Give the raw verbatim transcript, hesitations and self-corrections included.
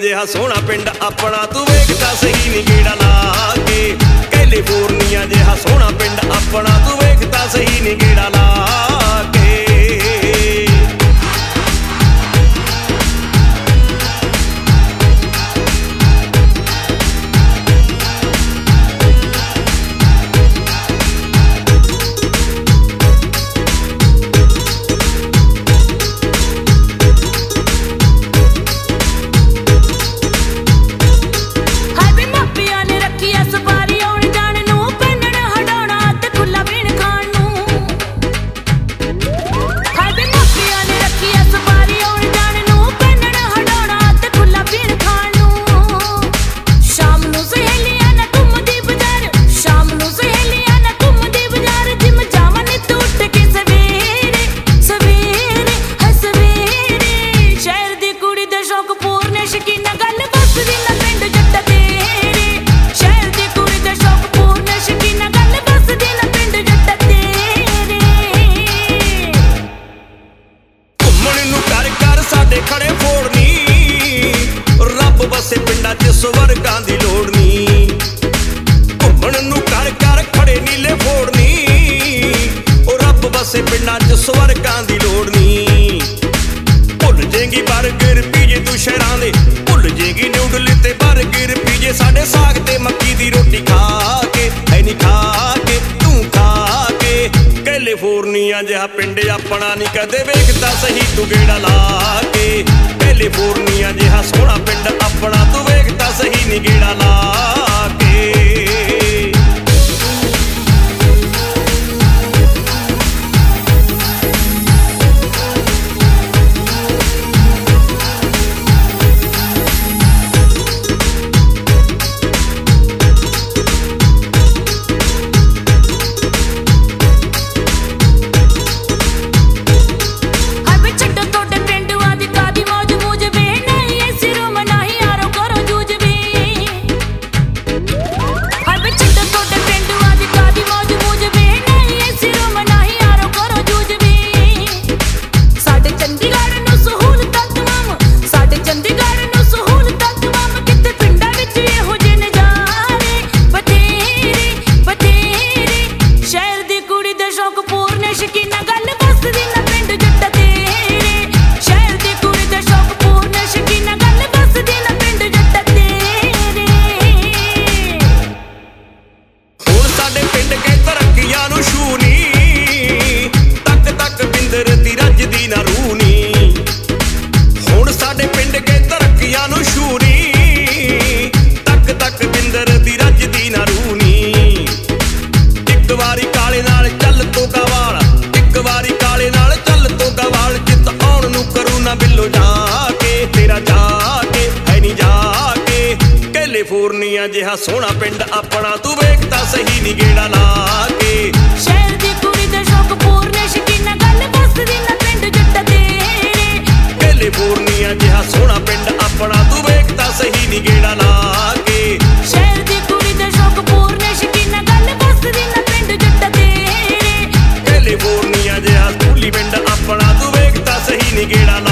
जिहा सोहना पिंड अपना तू वेखदा सही नी गेड़ा ला के। कैलीफोर्निया जिहा सोहना पिंड अपना तू वेखदा सही नी गेड़ा ला के। पिंडा च स्वर्गां दी लोड़ नी घूमण नूं कर कर खड़े नीले फोड़नी। ओ रब बसे पिंडा च स्वर्गां दी लोड़ नी। भुल जेगी बर्गर पीजे तू शहरां दे, भुल जेगी न्यूडल ते बर्गर पीजे साडे साग ते मक्की दी रोटी खा के। है नी खा के तू खा के। कैलीफोर्निया जिहा पिंड अपना नी कदे वेखदा सही तू गेड़ा ला के। कैलीफोर्निया जिहा सोहना पिंड अपना तू वेखदा सही नी गेड़ा ला के। कैलीफोर्निया जिहा सोहना पिंड अपना तू वेखदा सही नी गेड़ा ला के। शहर दी कुड़ी ते शौक पूरने शकीना गल बसदी ना पिंड जट्ट तेरे। कैलीफोर्निया जिहा सोहना पिंड अपना तू वेखदा सही नी गेड़ा ला के। शहर दी कुड़ी ते शौक पूरने शकीना गल बसदी ना पिंड जट्ट तेरे। कैलीफोर्निया जिहा स्कूली पिंड अपना तू वेखदा सही नी गेड़ा ला